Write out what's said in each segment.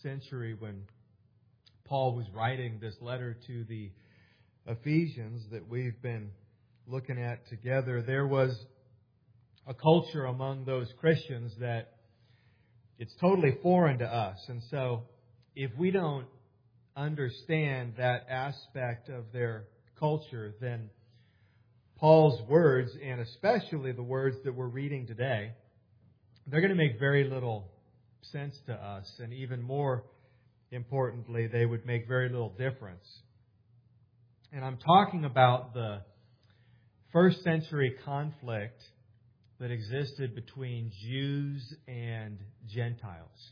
century when Paul was writing this letter to the Ephesians that we've been looking at together, there was a culture among those Christians that it's totally foreign to us. And so if we don't understand that aspect of their culture, then Paul's words, and especially the words that we're reading today, they're going to make very little sense to us. And even more importantly, they would make very little difference. And I'm talking about the first century conflict that existed between Jews and Gentiles.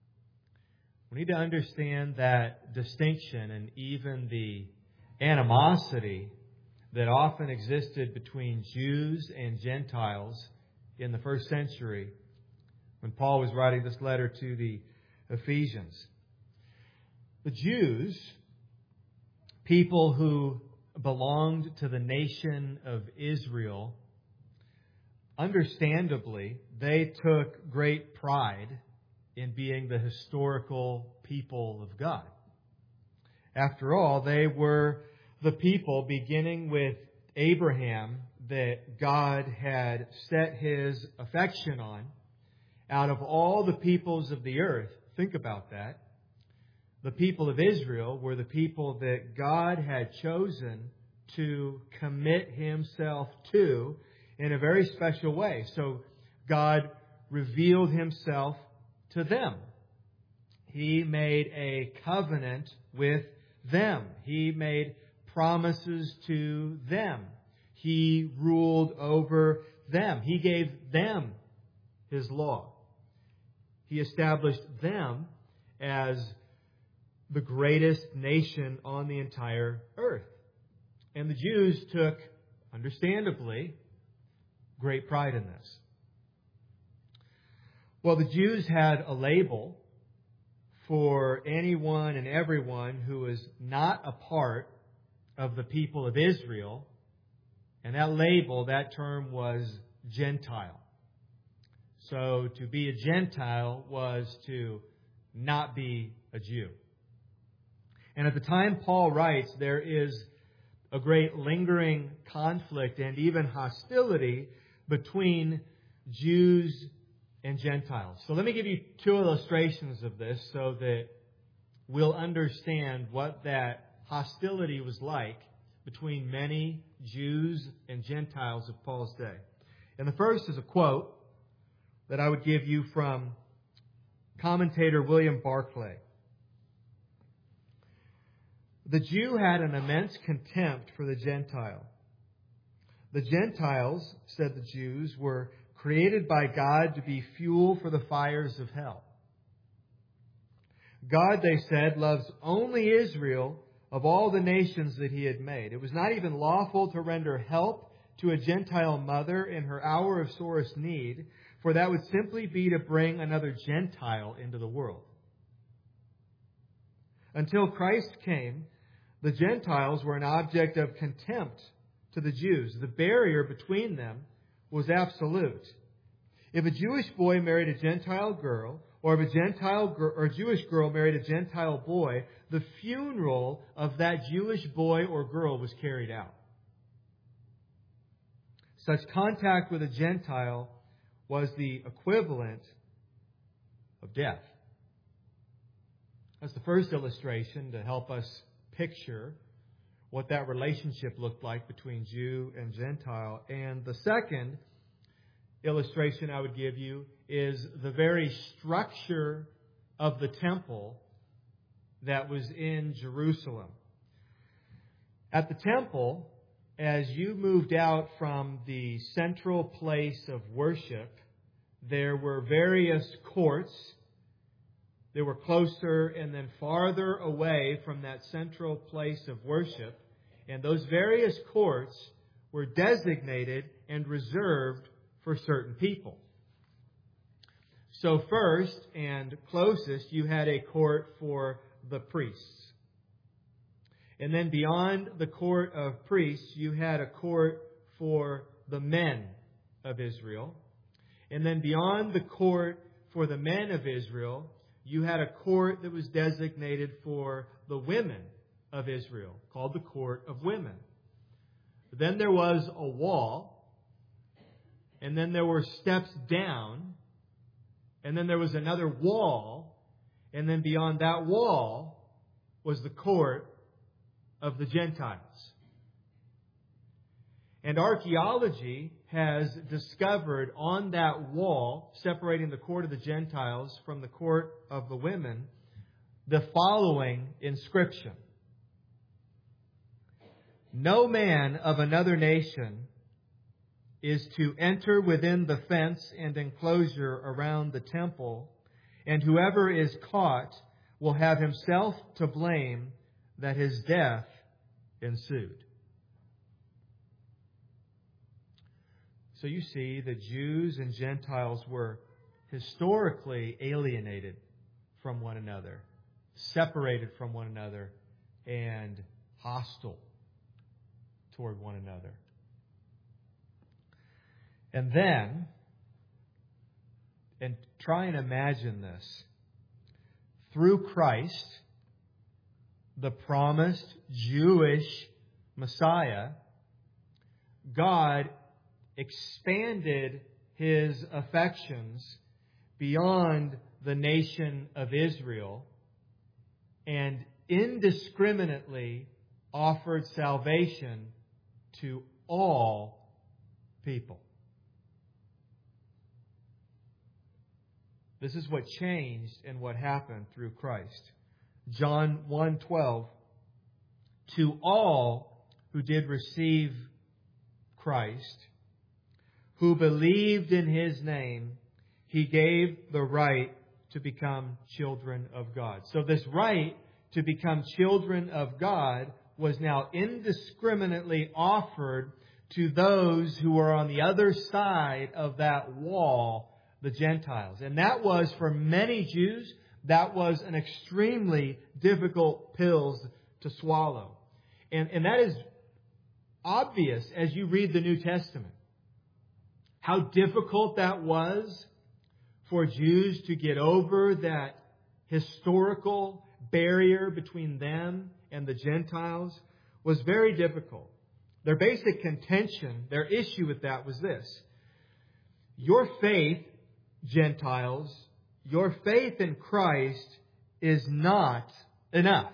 We need to understand that distinction and even the animosity that often existed between Jews and Gentiles in the first century when Paul was writing this letter to the Ephesians. The Jews, people who belonged to the nation of Israel, understandably, they took great pride in being the historical people of God. After all, they were the people, beginning with Abraham, that God had set His affection on. Out of all the peoples of the earth, think about that, the people of Israel were the people that God had chosen to commit Himself to in a very special way. So God revealed Himself to them. He made a covenant with them. He made promises to them. He ruled over them. He gave them His law. He established them as the greatest nation on the entire earth. And the Jews took, understandably, great pride in this. Well, the Jews had a label for anyone and everyone who was not a part of the people of Israel. And that label, that term was Gentile. So to be a Gentile was to not be a Jew. And at the time Paul writes, there is a great lingering conflict and even hostility between Jews and Gentiles. So let me give you two illustrations of this so that we'll understand what that hostility was like between many Jews and Gentiles of Paul's day. And the first is a quote that I would give you from commentator William Barclay. The Jew had an immense contempt for the Gentile. The Gentiles, said the Jews, were created by God to be fuel for the fires of hell. God, they said, loves only Israel of all the nations that He had made. It was not even lawful to render help to a Gentile mother in her hour of sorest need, for that would simply be to bring another Gentile into the world. Until Christ came, the Gentiles were an object of contempt to the Jews. The barrier between them was absolute. If a Jewish boy married a Gentile girl, or if a Gentile or Jewish girl married a Gentile boy, the funeral of that Jewish boy or girl was carried out. Such contact with a Gentile was the equivalent of death. That's the first illustration to help us picture what that relationship looked like between Jew and Gentile. And the second illustration I would give you is the very structure of the temple that was in Jerusalem. At the temple, as you moved out from the central place of worship, there were various courts. They were closer and then farther away from that central place of worship. And those various courts were designated and reserved for certain people. So first and closest, you had a court for the priests. And then beyond the court of priests, you had a court for the men of Israel. And then beyond the court for the men of Israel, you had a court that was designated for the women of Israel, called the Court of Women. Then there was a wall, and then there were steps down, and then there was another wall, and then beyond that wall was the court of the Gentiles. And archaeology has discovered on that wall, separating the court of the Gentiles from the court of the women, the following inscription: "No man of another nation is to enter within the fence and enclosure around the temple, and whoever is caught will have himself to blame that his death ensued." So you see, the Jews and Gentiles were historically alienated from one another, separated from one another, and hostile toward one another. And then, and try and imagine this, through Christ, the promised Jewish Messiah, God expanded His affections beyond the nation of Israel and indiscriminately offered salvation to all people. This is what changed and what happened through Christ. John 1:12, "To all who did receive Christ, who believed in His name, He gave the right to become children of God." So this right to become children of God was now indiscriminately offered to those who were on the other side of that wall, the Gentiles. And that was, for many Jews, that was an extremely difficult pill to swallow. And that is obvious as you read the New Testament. How difficult that was for Jews to get over that historical barrier between them and the Gentiles was very difficult. Their basic contention, their issue with that was this: your faith, Gentiles, your faith in Christ is not enough.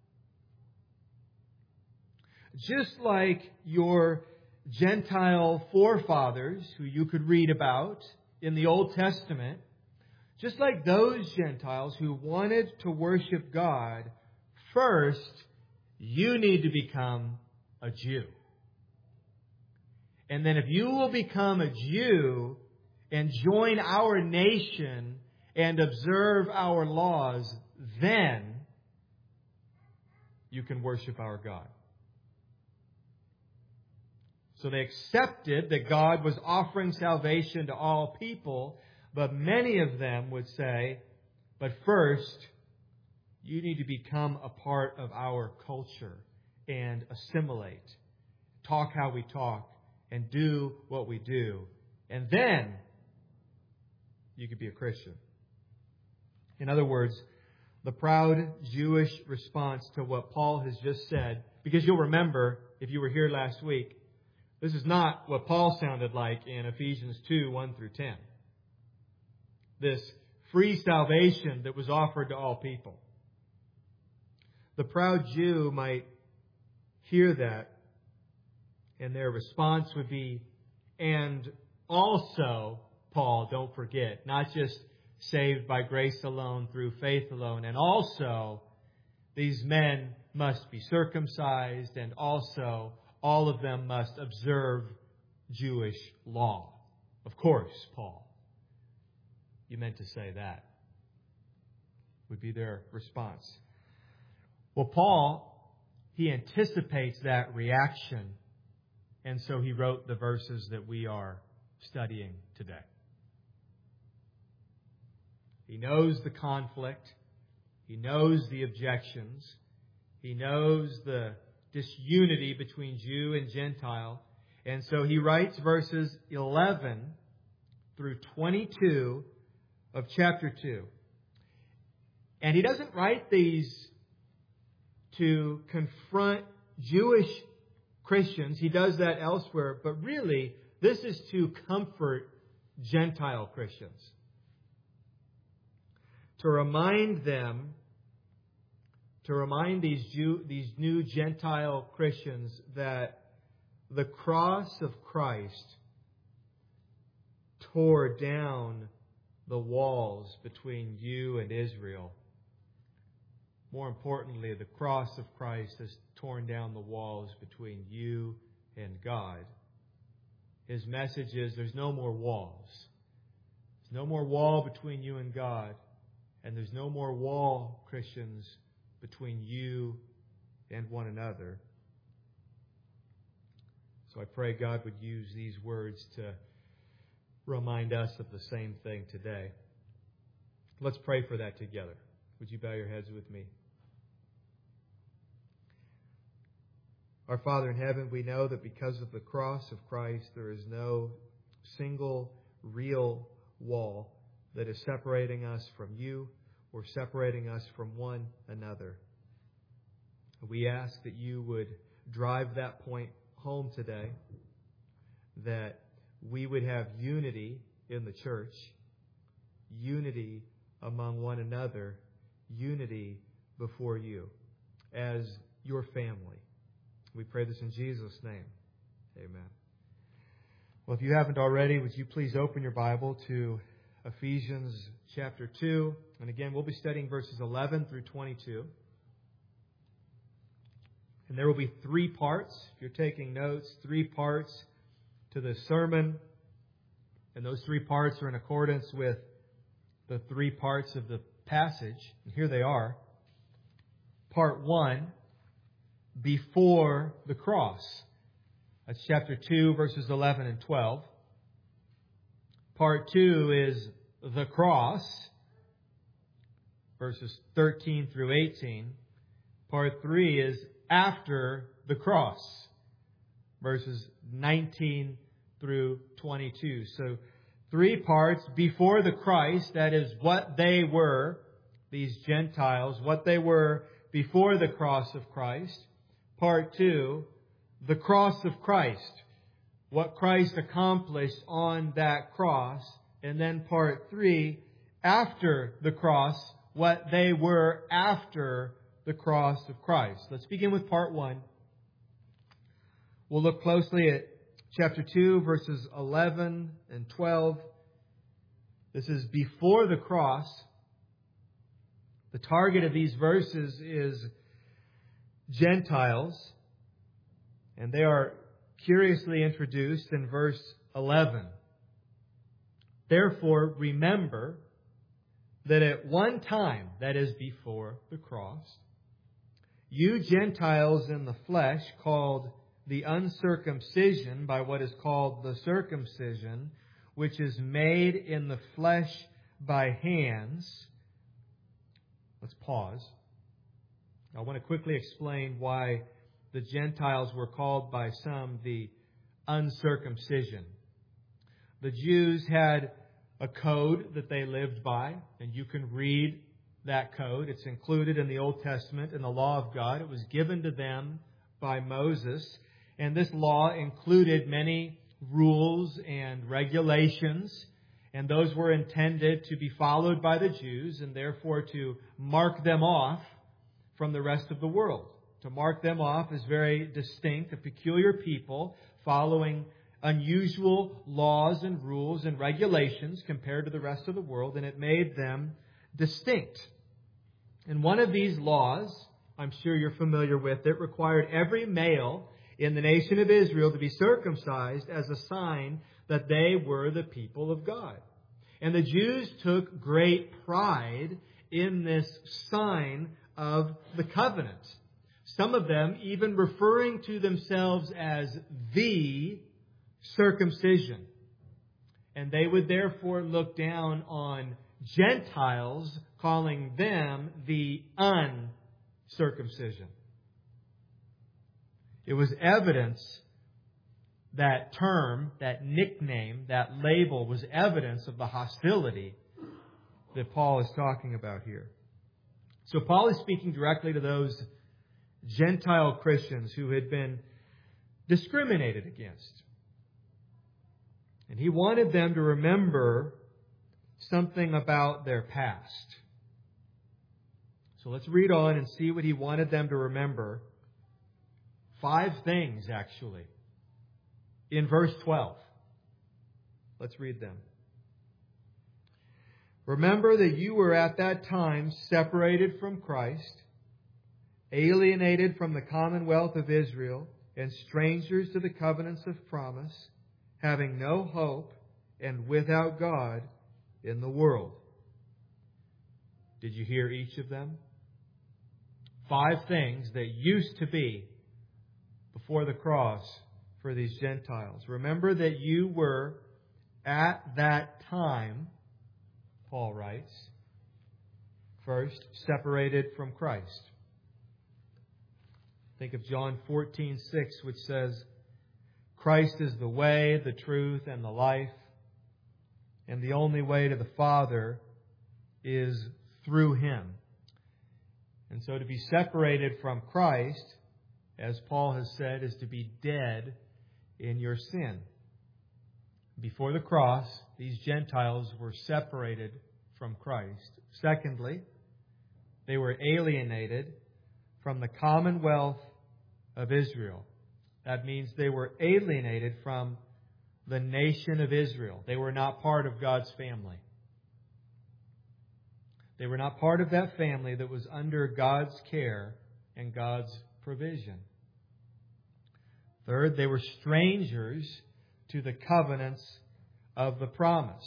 Just like your Gentile forefathers, who you could read about in the Old Testament, just like those Gentiles who wanted to worship God, first, you need to become a Jew. And then if you will become a Jew and join our nation and observe our laws, then you can worship our God. So they accepted that God was offering salvation to all people, but many of them would say, but first, you need to become a part of our culture and assimilate, talk how we talk, and do what we do. And then you could be a Christian. In other words, the proud Jewish response to what Paul has just said, because you'll remember, if you were here last week, this is not what Paul sounded like in Ephesians 2, 1 through 10. This free salvation that was offered to all people. The proud Jew might hear that, and their response would be, and also, Paul, don't forget, not just saved by grace alone through faith alone, and also these men must be circumcised, and also all of them must observe Jewish law. Of course, Paul, you meant to say that, would be their response. Well, Paul, he anticipates that reaction, and so he wrote the verses that we are studying today. He knows the conflict. He knows the objections. He knows the disunity between Jew and Gentile. And so he writes verses 11 through 22 of chapter 2. And he doesn't write these to confront Jewish Christians. He does that elsewhere. But really, this is to comfort Gentile Christians. To remind them, to remind these new Gentile Christians that the cross of Christ tore down the walls between you and Israel. More importantly, the cross of Christ has torn down the walls between you and God. His message is there's no more walls. There's no more wall between you and God. And there's no more wall, Christians, between you and one another. So I pray God would use these words to remind us of the same thing today. Let's pray for that together. Would you bow your heads with me? Our Father in heaven, we know that because of the cross of Christ, there is no single real wall that is separating us from you or separating us from one another. We ask that you would drive that point home today, that we would have unity in the church, unity among one another, unity before you as your family. We pray this in Jesus' name. Amen. Well, if you haven't already, would you please open your Bible to Ephesians chapter 2. And again, we'll be studying verses 11 through 22. And there will be 3 parts. If you're taking notes, 3 parts to this sermon. And those 3 parts are in accordance with the 3 parts of the passage. And here they are. Part 1, before the cross. That's chapter 2, verses 11 and 12. Part 2 is the cross, verses 13 through 18. Part 3 is after the cross, verses 19 through 22. So 3 parts before the Christ, that is what they were, these Gentiles, what they were before the cross of Christ. Part 2, the cross of Christ, what Christ accomplished on that cross. And then part 3, after the cross, what they were after the cross of Christ. Let's begin with part 1. We'll look closely at chapter 2, verses 11 and 12. This is before the cross. The target of these verses is Gentiles, and they are curiously introduced in verse 11. Therefore, remember that at one time, that is before the cross, you Gentiles in the flesh, called the uncircumcision by what is called the circumcision, which is made in the flesh by hands. Let's pause. I want to quickly explain why the Gentiles were called by some the uncircumcision. The Jews had a code that they lived by, and you can read that code. It's included in the Old Testament in the law of God. It was given to them by Moses, and this law included many rules and regulations, and those were intended to be followed by the Jews and therefore to mark them off from the rest of the world. To mark them off as very distinct, a peculiar people following unusual laws and rules and regulations compared to the rest of the world, and it made them distinct. And one of these laws, I'm sure you're familiar with it, required every male in the nation of Israel to be circumcised as a sign that they were the people of God. And the Jews took great pride in this sign of the covenant. Some of them even referring to themselves as the circumcision. And they would therefore look down on Gentiles, calling them the uncircumcision. It was evidence, that term, that nickname, that label was evidence of the hostility that Paul is talking about here. So Paul is speaking directly to those Gentile Christians who had been discriminated against. And he wanted them to remember something about their past. So let's read on and see what he wanted them to remember. 5 things, actually, in verse 12. Let's read them. Remember that you were at that time separated from Christ, alienated from the commonwealth of Israel, and strangers to the covenants of promise, having no hope and without God in the world. Did you hear each of them? 5 things that used to be before the cross for these Gentiles. Remember that you were at that time, Paul writes, first, separated from Christ. Think of John 14:6, which says, Christ is the way, the truth, and the life, and the only way to the Father is through Him. And so to be separated from Christ, as Paul has said, is to be dead in your sin. Before the cross, these Gentiles were separated from Christ. Secondly, they were alienated from the commonwealth of Israel. That means they were alienated from the nation of Israel. They were not part of God's family. They were not part of that family that was under God's care and God's provision. Third, they were strangers to the covenants of the promise.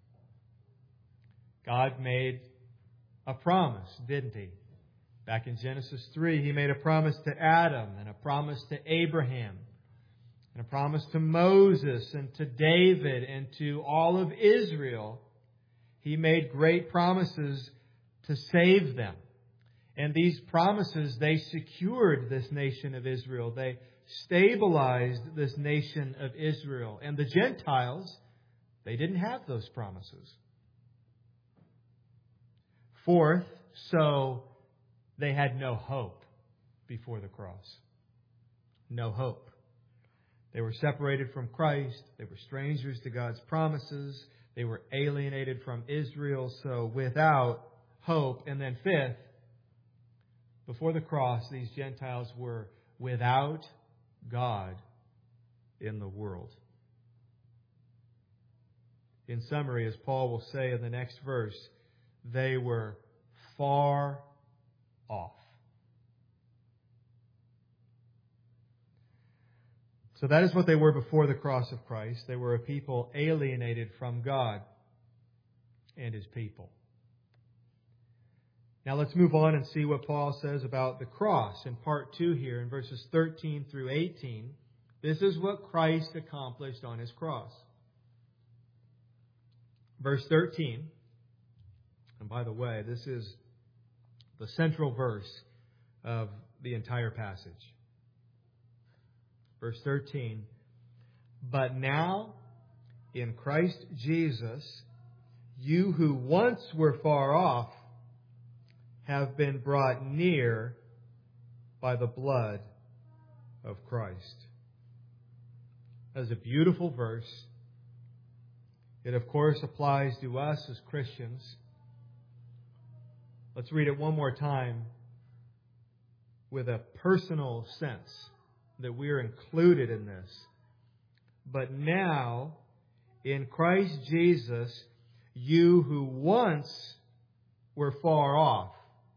God made a promise, didn't He? Back in Genesis 3, He made a promise to Adam and a promise to Abraham and a promise to Moses and to David and to all of Israel. He made great promises to save them. And these promises, they secured this nation of Israel. They stabilized this nation of Israel. And the Gentiles, they didn't have those promises. Fourth, so they had no hope before the cross. No hope. They were separated from Christ. They were strangers to God's promises. They were alienated from Israel, so without hope. And then fifth, before the cross, these Gentiles were without God in the world. In summary, as Paul will say in the next verse, they were far off. So that is what they were before the cross of Christ. They were a people alienated from God and His people. Now let's move on and see what Paul says about the cross in part 2 here in verses 13 through 18. This is what Christ accomplished on His cross. Verse 13, and by the way, this is the central verse of the entire passage. Verse 13, but now in Christ Jesus, you who once were far off have been brought near by the blood of Christ. That is a beautiful verse. It, of course, applies to us as Christians. Let's read it one more time with a personal sense that we are included in this. But now, in Christ Jesus, you who once were far off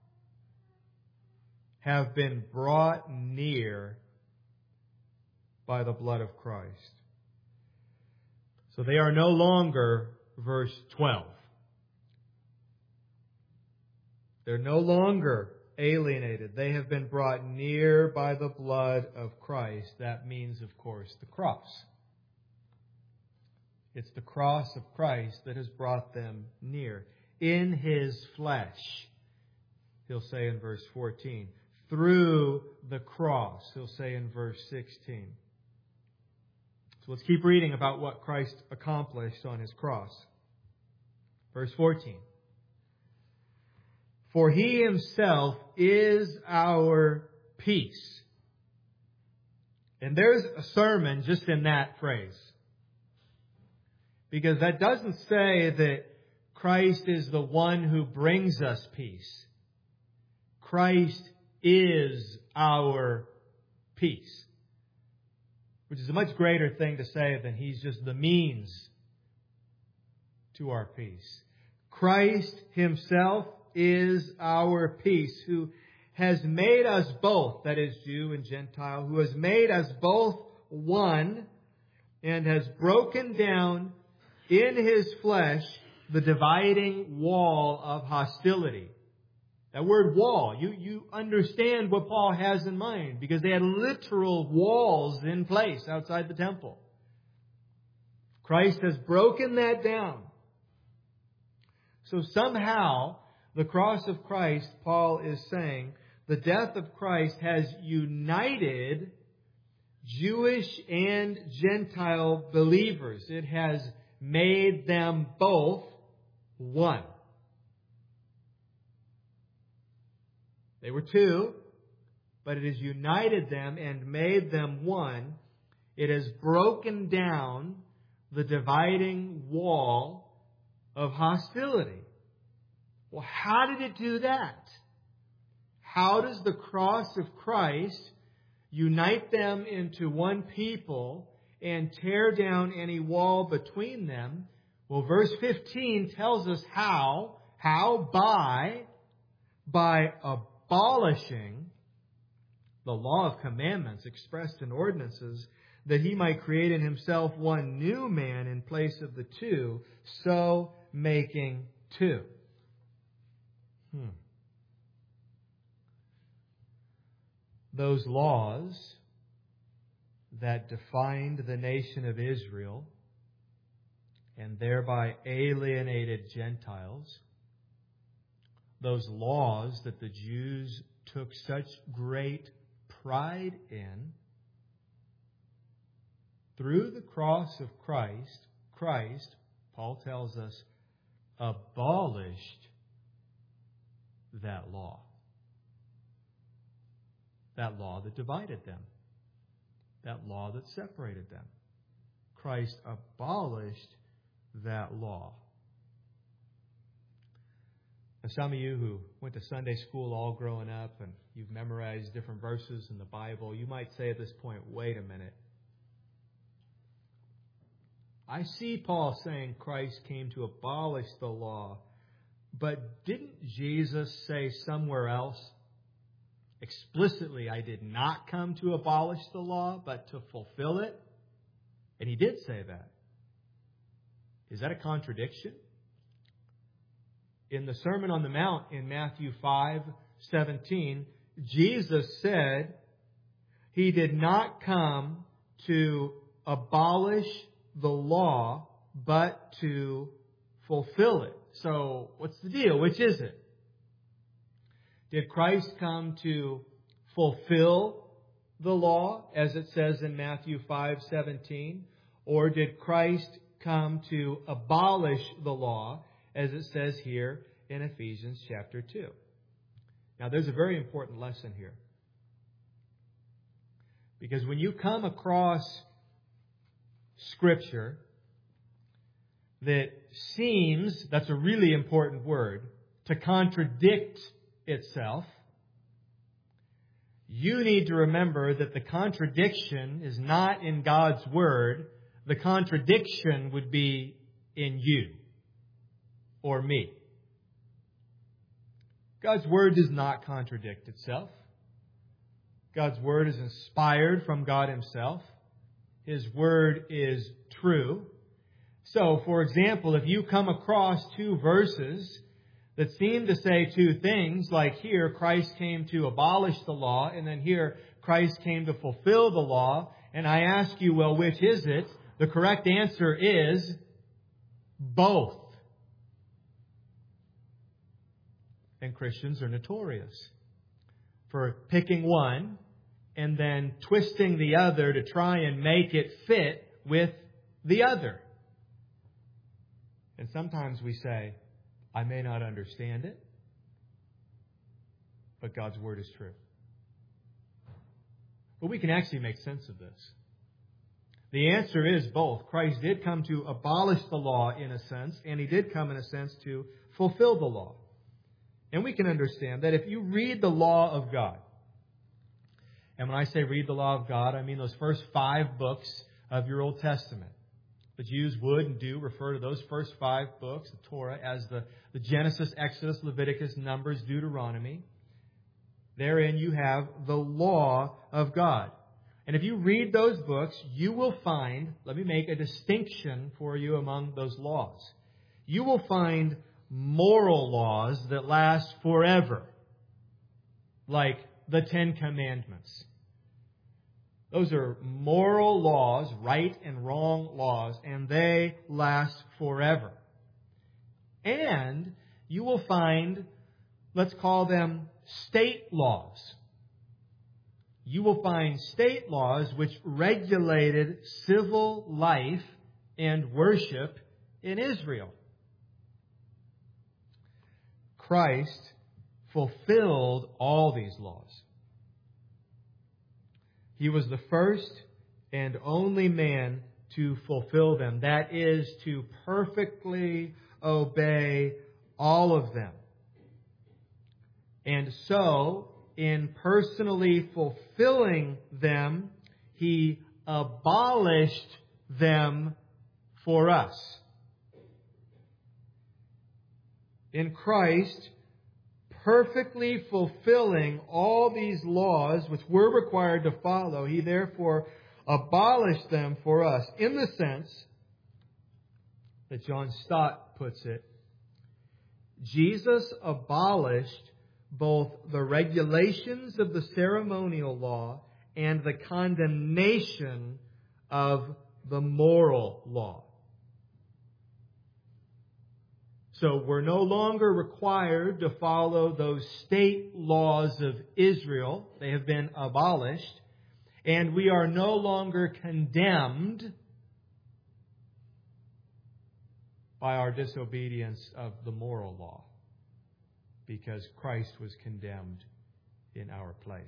have been brought near by the blood of Christ. So they are no longer verse 12. They're no longer alienated. They have been brought near by the blood of Christ. That means, of course, the cross. It's the cross of Christ that has brought them near. In His flesh, he'll say in verse 14. Through the cross, he'll say in verse 16. So let's keep reading about what Christ accomplished on His cross. Verse 14. For He Himself is our peace. And there's a sermon just in that phrase. Because that doesn't say that Christ is the one who brings us peace. Christ is our peace. Which is a much greater thing to say than He's just the means to our peace. Christ Himself is our peace, who has made us both, that is Jew and Gentile, who has made us both one and has broken down in His flesh the dividing wall of hostility. That word wall, you understand what Paul has in mind, because they had literal walls in place outside the temple. Christ has broken that down. So somehow, the cross of Christ, Paul is saying, the death of Christ has united Jewish and Gentile believers. It has made them both one. They were two, but it has united them and made them one. It has broken down the dividing wall of hostility. Well, how did it do that? How does the cross of Christ unite them into one people and tear down any wall between them? Well, verse 15 tells us how. How? By abolishing the law of commandments expressed in ordinances, that He might create in Himself one new man in place of the two, so making two. Those laws that defined the nation of Israel and thereby alienated Gentiles, those laws that the Jews took such great pride in, through the cross of Christ, Paul tells us, abolished that law. That law that divided them. That law that separated them. Christ abolished that law. Now, some of you who went to Sunday school all growing up and you've memorized different verses in the Bible, you might say at this point, wait a minute. I see Paul saying Christ came to abolish the law, but didn't Jesus say somewhere else explicitly, I did not come to abolish the law, but to fulfill it? And He did say that. Is that a contradiction? In the Sermon on the Mount in Matthew 5:17, Jesus said He did not come to abolish the law, but to fulfill it. So, what's the deal? Which is it? Did Christ come to fulfill the law, as it says in Matthew 5:17? Or did Christ come to abolish the law, as it says here in Ephesians chapter 2? Now, there's a very important lesson here. Because when you come across Scripture that seems, that's a really important word, to contradict itself, you need to remember that the contradiction is not in God's Word. The contradiction would be in you or me. God's Word does not contradict itself. God's Word is inspired from God Himself. His Word is true. So, for example, if you come across two verses that seem to say two things, like here, Christ came to abolish the law, and then here, Christ came to fulfill the law, and I ask you, well, which is it? The correct answer is both. And Christians are notorious for picking one and then twisting the other to try and make it fit with the other. And sometimes we say, I may not understand it, but God's Word is true. But we can actually make sense of this. The answer is both. Christ did come to abolish the law in a sense, and He did come in a sense to fulfill the law. And we can understand that if you read the law of God, and when I say read the law of God, I mean those first 5 books of your Old Testament. The Jews would and do refer to those first 5 books, the Torah, as the Genesis, Exodus, Leviticus, Numbers, Deuteronomy. Therein you have the law of God. And if you read those books, you will find, let me make a distinction for you among those laws. You will find moral laws that last forever, like the 10 Commandments. Those are moral laws, right and wrong laws, and they last forever. And you will find, let's call them state laws. You will find state laws which regulated civil life and worship in Israel. Christ fulfilled all these laws. He was the first and only man to fulfill them. That is, to perfectly obey all of them. And so, in personally fulfilling them, He abolished them for us. In Christ, perfectly fulfilling all these laws which we're required to follow, He therefore abolished them for us, in the sense that John Stott puts it. Jesus abolished both the regulations of the ceremonial law and the condemnation of the moral law. So we're no longer required to follow those state laws of Israel. They have been abolished. And we are no longer condemned by our disobedience of the moral law, because Christ was condemned in our place.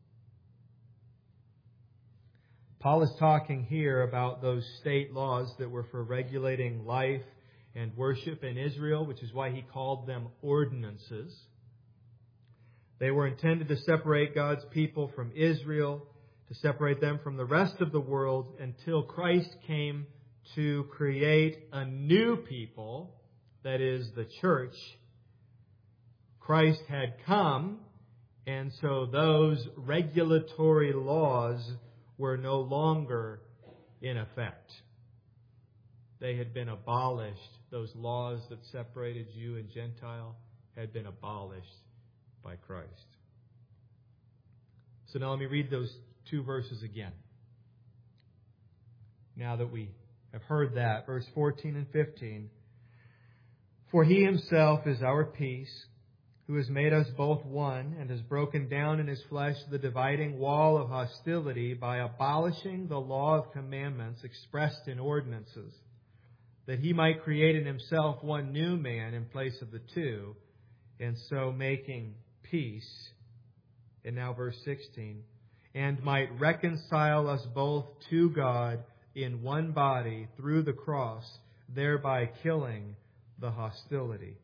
Paul is talking here about those state laws that were for regulating life and worship in Israel, which is why he called them ordinances. They were intended to separate God's people from Israel, to separate them from the rest of the world, until Christ came to create a new people, that is, the church. Christ had come, and so those regulatory laws were no longer in effect. They had been abolished. Those laws that separated Jew and Gentile had been abolished by Christ. So now let me read those 2 verses again. Now that we have heard that, verse 14 and 15. For He Himself is our peace, who has made us both one, and has broken down in His flesh the dividing wall of hostility by abolishing the law of commandments expressed in ordinances, that He might create in Himself one new man in place of the two, and so making peace. And now verse 16. And might reconcile us both to God in one body through the cross, thereby killing the hostility.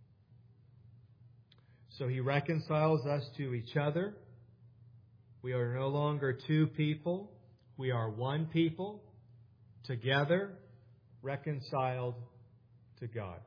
So He reconciles us to each other. We are no longer 2 people. We are one people, together, reconciled to God,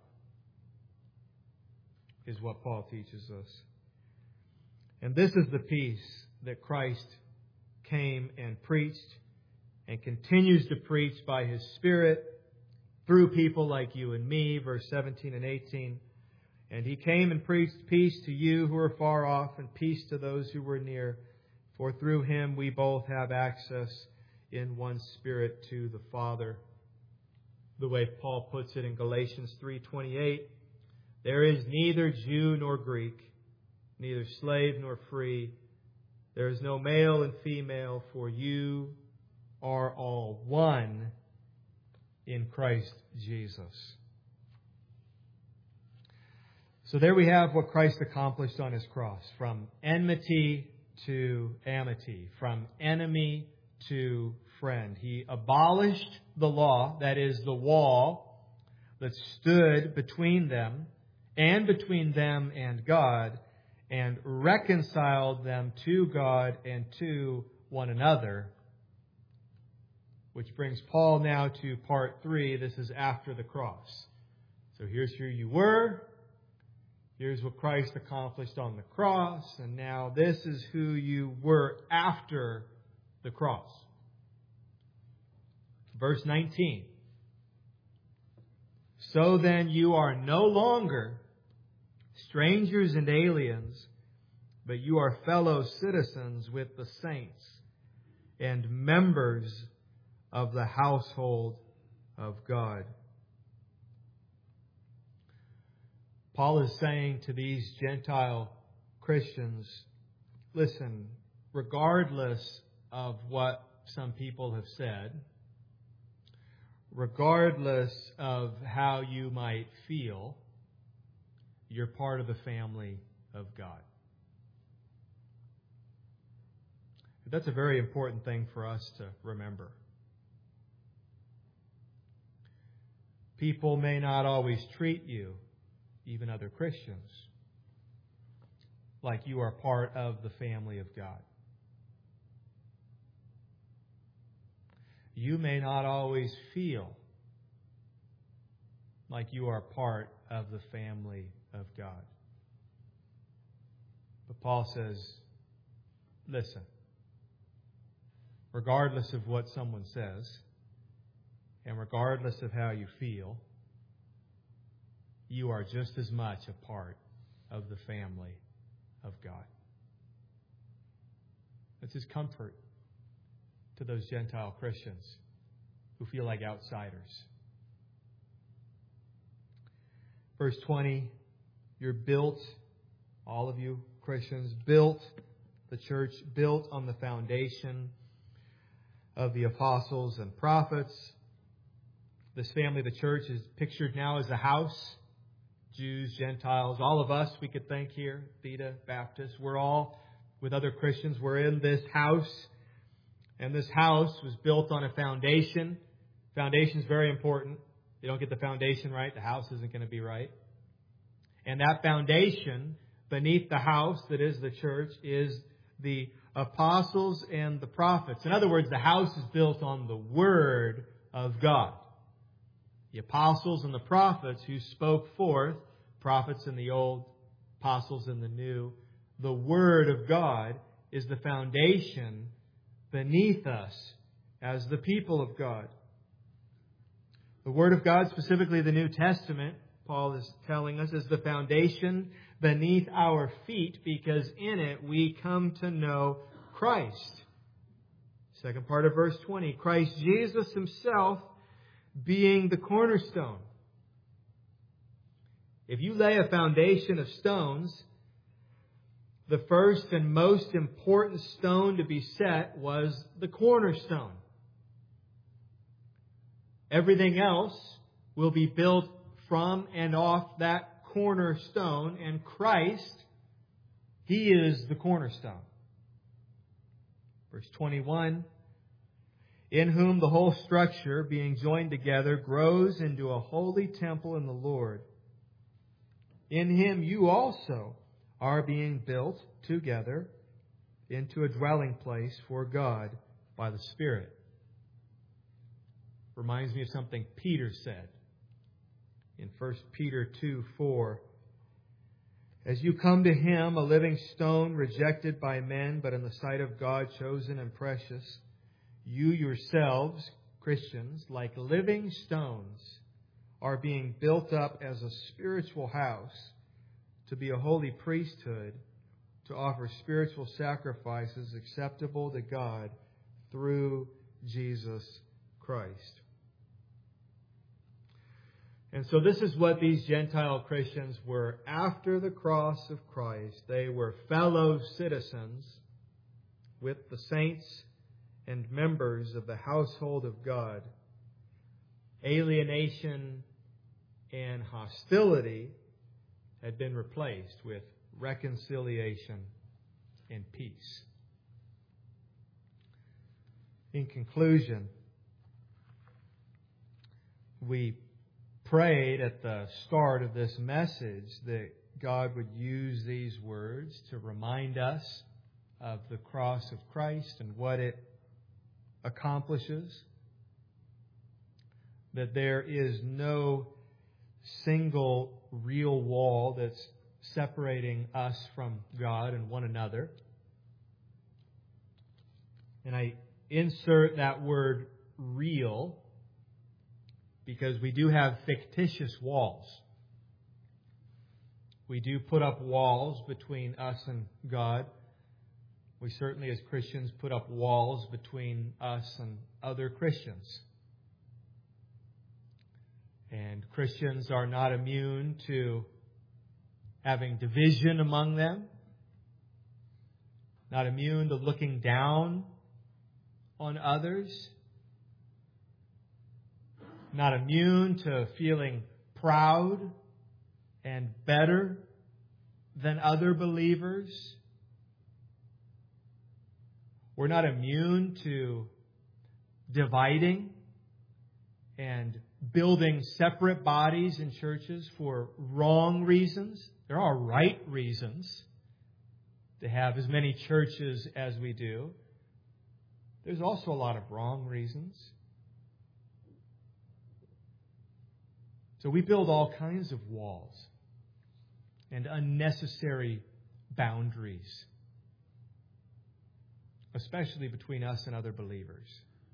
is what Paul teaches us. And this is the peace that Christ came and preached and continues to preach by His Spirit through people like you and me, verse 17 and 18. And He came and preached peace to you who are far off and peace to those who were near. For through Him we both have access in one Spirit to the Father. The way Paul puts it in Galatians 3:28, there is neither Jew nor Greek, neither slave nor free. There is no male and female, for you are all one in Christ Jesus. So there we have what Christ accomplished on His cross. From enmity to amity. From enemy to friend. He abolished the law, that is, the wall that stood between them and God, and reconciled them to God and to one another. Which brings Paul now to part 3. This is after the cross. So here's who you were. Here's what Christ accomplished on the cross. And now this is who you were after the cross. Verse 19. So then you are no longer strangers and aliens, but you are fellow citizens with the saints and members of the household of God. Paul is saying to these Gentile Christians, listen, regardless of what some people have said, regardless of how you might feel, you're part of the family of God. That's a very important thing for us to remember. People may not always treat you, even other Christians, like you are part of the family of God. You may not always feel like you are part of the family of God. But Paul says, listen, regardless of what someone says, and regardless of how you feel, you are just as much a part of the family of God. That's His comfort to those Gentile Christians who feel like outsiders. Verse 20, you're built, all of you Christians, built, the church built on the foundation of the apostles and prophets. This family of the church is pictured now as a house. Jews, Gentiles, all of us, we could think here, Theta, Baptists, we're all, with other Christians, we're in this house. And this house was built on a foundation. Foundation is very important. If you don't get the foundation right, the house isn't going to be right. And that foundation beneath the house that is the church is the apostles and the prophets. In other words, the house is built on the Word of God. The apostles and the prophets who spoke forth, prophets in the Old, apostles in the New, the Word of God is the foundation beneath us as the people of God. The Word of God, specifically the New Testament, Paul is telling us, is the foundation beneath our feet because in it we come to know Christ. Second part of verse 20, Christ Jesus Himself being the cornerstone. If you lay a foundation of stones, the first and most important stone to be set was the cornerstone. Everything else will be built from and off that cornerstone, and Christ, He is the cornerstone. Verse 21, in whom the whole structure, being joined together, grows into a holy temple in the Lord. In Him you also are being built together into a dwelling place for God by the Spirit. Reminds me of something Peter said in 1 Peter 2:4. As you come to Him, a living stone rejected by men, but in the sight of God chosen and precious, you yourselves, Christians, like living stones, are being built up as a spiritual house to be a holy priesthood, to offer spiritual sacrifices acceptable to God through Jesus Christ. And so this is what these Gentile Christians were after the cross of Christ. They were fellow citizens with the saints and members of the household of God. Alienation and hostility had been replaced with reconciliation and peace. In conclusion, we prayed at the start of this message that God would use these words to remind us of the cross of Christ and what it accomplishes. That there is no single real wall that's separating us from God and one another. And I insert that word real because we do have fictitious walls. We do put up walls between us and God. We certainly as Christians put up walls between us and other Christians. And Christians are not immune to having division among them, not immune to looking down on others, not immune to feeling proud and better than other believers. We're not immune to dividing and building separate bodies in churches for wrong reasons. There are right reasons to have as many churches as we do. There's also a lot of wrong reasons. So we build all kinds of walls and unnecessary boundaries, especially between us and other believers.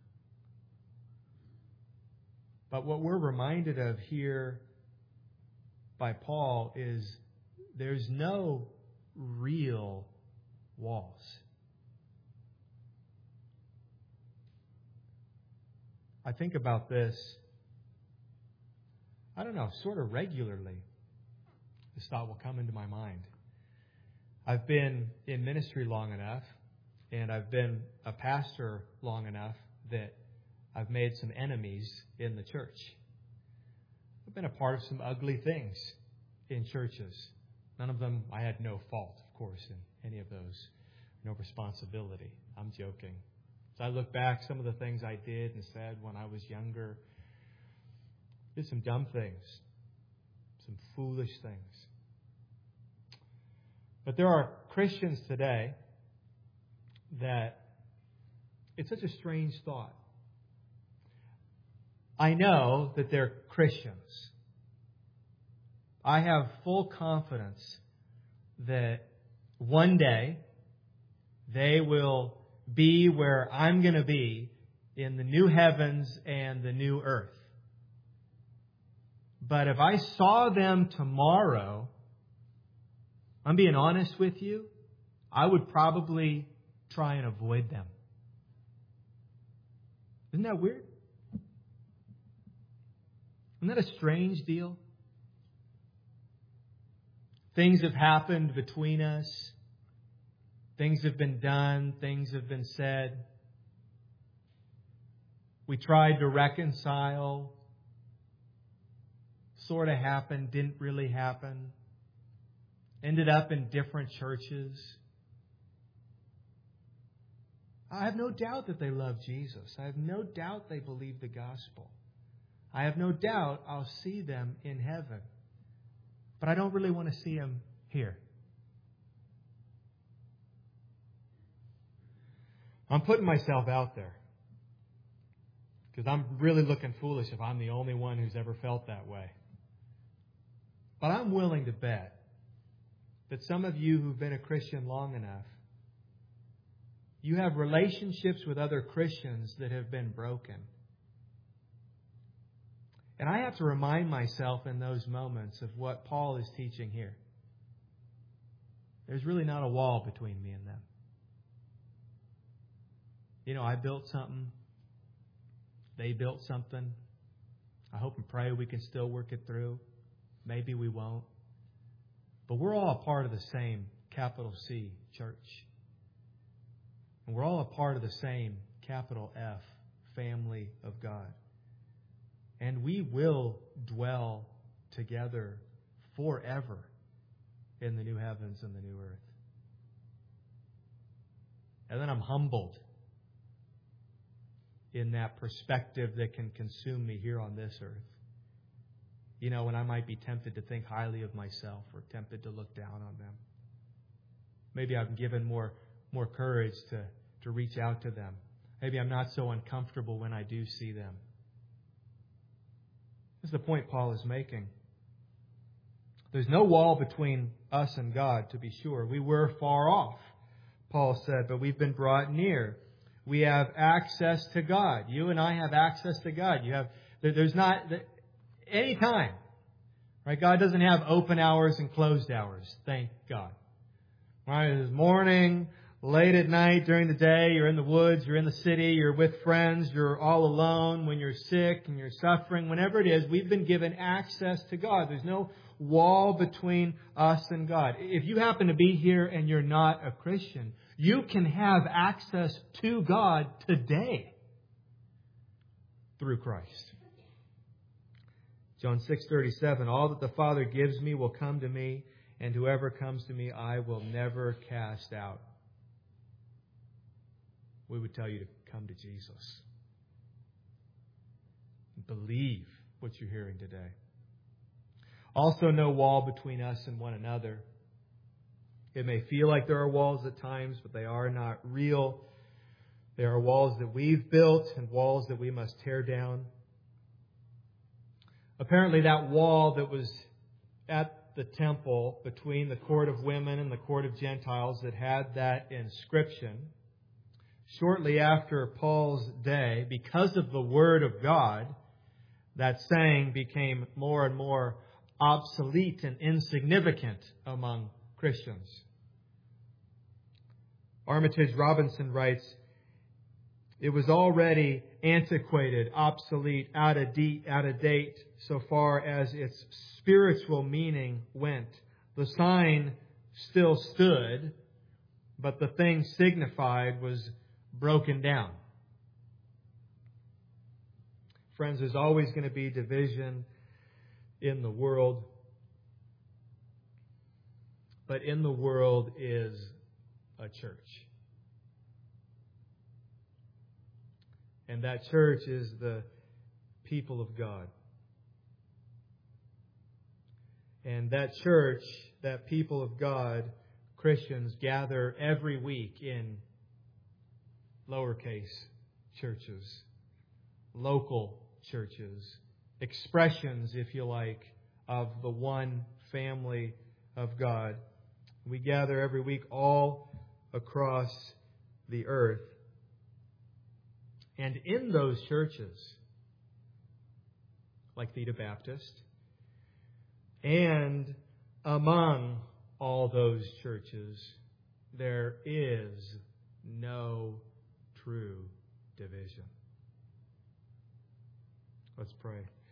But what we're reminded of here by Paul is there's no real walls. I think about this, I don't know, sort of regularly. This thought will come into my mind. I've been in ministry long enough, and I've been a pastor long enough that I've made some enemies in the church. I've been a part of some ugly things in churches. None of them, I had no fault, of course, in any of those. No responsibility. I'm joking. As I look back, some of the things I did and said when I was younger, did some dumb things, some foolish things. But there are Christians today that it's such a strange thought. I know that they're Christians. I have full confidence that one day they will be where I'm going to be in the new heavens and the new earth. But if I saw them tomorrow, I'm being honest with you, I would probably try and avoid them. Isn't that weird? Isn't that a strange deal? Things have happened between us. Things have been done. Things have been said. We tried to reconcile. Sort of happened, didn't really happen. Ended up in different churches. I have no doubt that they love Jesus. I have no doubt they believe the gospel. I have no doubt I'll see them in heaven. But I don't really want to see them here. I'm putting myself out there. Because I'm really looking foolish if I'm the only one who's ever felt that way. But I'm willing to bet that some of you who've been a Christian long enough, you have relationships with other Christians that have been broken. And I have to remind myself in those moments of what Paul is teaching here. There's really not a wall between me and them. You know, I built something. They built something. I hope and pray we can still work it through. Maybe we won't. But we're all a part of the same capital C church. And we're all a part of the same capital F family of God. And we will dwell together forever in the new heavens and the new earth. And then I'm humbled in that perspective that can consume me here on this earth. You know, when I might be tempted to think highly of myself or tempted to look down on them. Maybe I'm given more courage to reach out to them. Maybe I'm not so uncomfortable when I do see them. This is the point Paul is making. There's no wall between us and God, to be sure. We were far off, Paul said, but we've been brought near. We have access to God. You and I have access to God. There's not any time. Right? God doesn't have open hours and closed hours. Thank God. Right? It's morning, late at night, during the day, you're in the woods, you're in the city, you're with friends, you're all alone, when you're sick and you're suffering, whenever it is, we've been given access to God. There's no wall between us and God. If you happen to be here and you're not a Christian, you can have access to God today through Christ. John 6:37, all that the Father gives me will come to me, and whoever comes to me I will never cast out. We would tell you to come to Jesus. Believe what you're hearing today. Also, no wall between us and one another. It may feel like there are walls at times, but they are not real. There are walls that we've built and walls that we must tear down. Apparently, that wall that was at the temple between the court of women and the court of Gentiles that had that inscription, shortly after Paul's day, because of the Word of God, that saying became more and more obsolete and insignificant among Christians. Armitage Robinson writes, it was already antiquated, obsolete, out of date so far as its spiritual meaning went. The sign still stood, but the thing signified was broken down. Friends, there's always going to be division in the world. But in the world is a church. And that church is the people of God. And that church, that people of God, Christians, gather every week in lowercase churches, local churches, expressions, if you like, of the one family of God. We gather every week all across the earth. And in those churches, like Theta Baptist, and among all those churches, there is no true division. Let's pray.